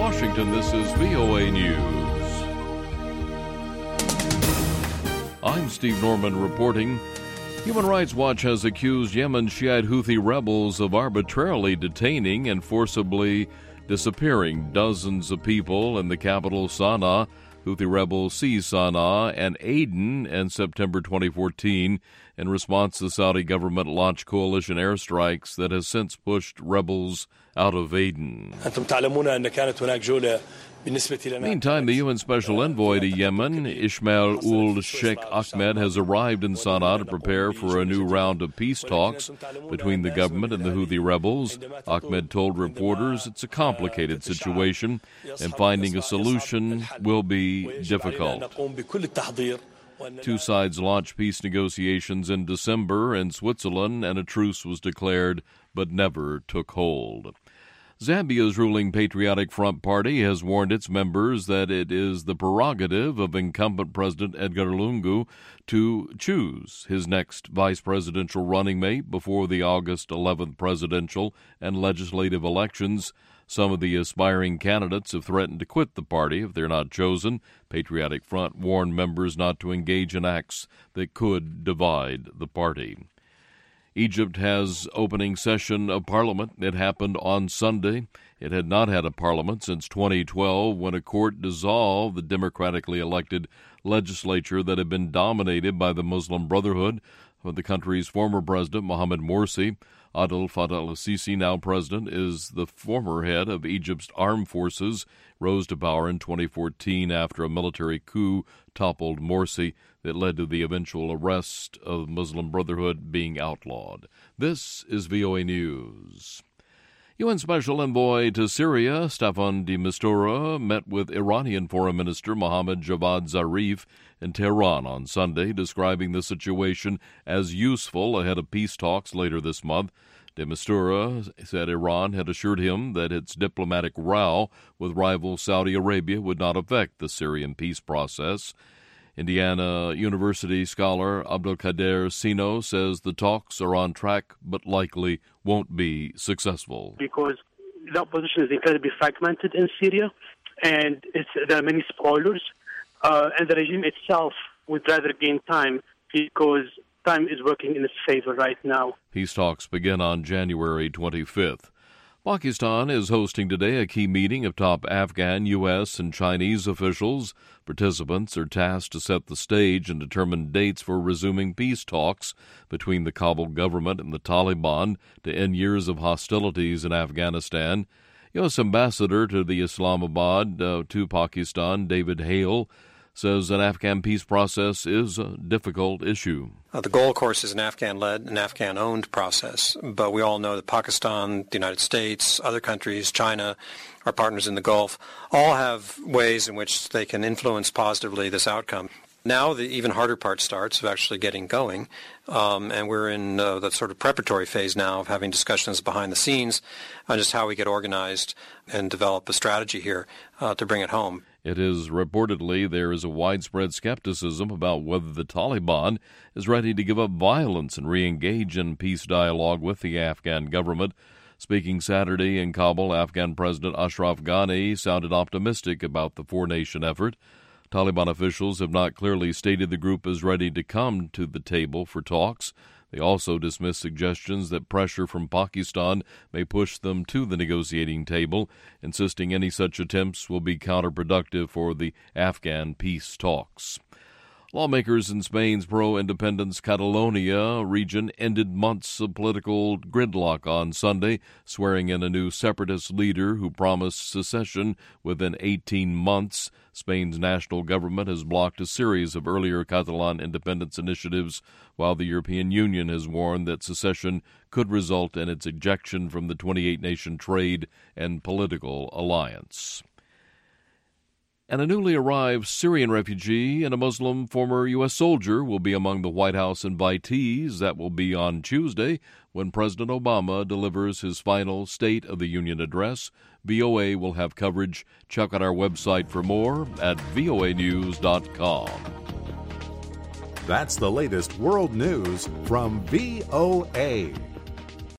Washington, this is VOA News. I'm Steve Norman reporting. Human Rights Watch has accused Yemen Shiite Houthi rebels of arbitrarily detaining and forcibly disappearing dozens of people in the capital Sana'a. Houthi rebels seized Sana'a and Aden in September 2014 in response to Saudi government launched coalition airstrikes that has since pushed rebels out of Aden. Meantime, the UN Special Envoy to Yemen, Ismail ul Sheikh Ahmed, has arrived in Sana'a to prepare for a new round of peace talks between the government and the Houthi rebels. Ahmed told reporters it's a complicated situation and finding a solution will be difficult. Two sides launched peace negotiations in December in Switzerland, and a truce was declared but never took hold. Zambia's ruling Patriotic Front Party has warned its members that it is the prerogative of incumbent President Edgar Lungu to choose his next vice presidential running mate before the August 11th presidential and legislative elections. Some of the aspiring candidates have threatened to quit the party if they're not chosen. Patriotic Front warned members not to engage in acts that could divide the party. Egypt has opening session of parliament. It happened on Sunday. It had not had a parliament since 2012 when a court dissolved the democratically elected legislature that had been dominated by the Muslim Brotherhood of the country's former president, Mohamed Morsi. Abdel Fattah al-Sisi, now president, is the former head of Egypt's armed forces, rose to power in 2014 after a military coup toppled Morsi that led to the eventual arrest of Muslim Brotherhood being outlawed. This is VOA News. UN Special Envoy to Syria, Staffan de Mistura, met with Iranian Foreign Minister Mohammad Javad Zarif in Tehran on Sunday, describing the situation as useful ahead of peace talks later this month. De Mistura said Iran had assured him that its diplomatic row with rival Saudi Arabia would not affect the Syrian peace process. Indiana University scholar Abdelkader Sino says the talks are on track but likely won't be successful. Because the opposition is incredibly fragmented in Syria, and there are many spoilers, and the regime itself would rather gain time because time is working in its favor right now. Peace talks begin on January 25th. Pakistan is hosting today a key meeting of top Afghan, U.S., and Chinese officials. Participants are tasked to set the stage and determine dates for resuming peace talks between the Kabul government and the Taliban to end years of hostilities in Afghanistan. U.S. Ambassador to the Islamabad to Pakistan, David Hale, says an Afghan peace process is a difficult issue. The goal, of course, is an Afghan-led and Afghan-owned process, but we all know that Pakistan, the United States, other countries, China, our partners in the Gulf, all have ways in which they can influence positively this outcome. Now the even harder part starts of actually getting going, and we're in the sort of preparatory phase now of having discussions behind the scenes on just how we get organized and develop a strategy here to bring it home. It is reportedly there is a widespread skepticism about whether the Taliban is ready to give up violence and re-engage in peace dialogue with the Afghan government. Speaking Saturday in Kabul, Afghan President Ashraf Ghani sounded optimistic about the four-nation effort. Taliban officials have not clearly stated the group is ready to come to the table for talks. They also dismissed suggestions that pressure from Pakistan may push them to the negotiating table, insisting any such attempts will be counterproductive for the Afghan peace talks. Lawmakers in Spain's pro-independence Catalonia region ended months of political gridlock on Sunday, swearing in a new separatist leader who promised secession within 18 months. Spain's national government has blocked a series of earlier Catalan independence initiatives, while the European Union has warned that secession could result in its ejection from the 28-nation trade and political alliance. And a newly arrived Syrian refugee and a Muslim former U.S. soldier will be among the White House invitees. That will be on Tuesday when President Obama delivers his final State of the Union address. VOA will have coverage. Check out our website for more at voanews.com. That's the latest world news from VOA.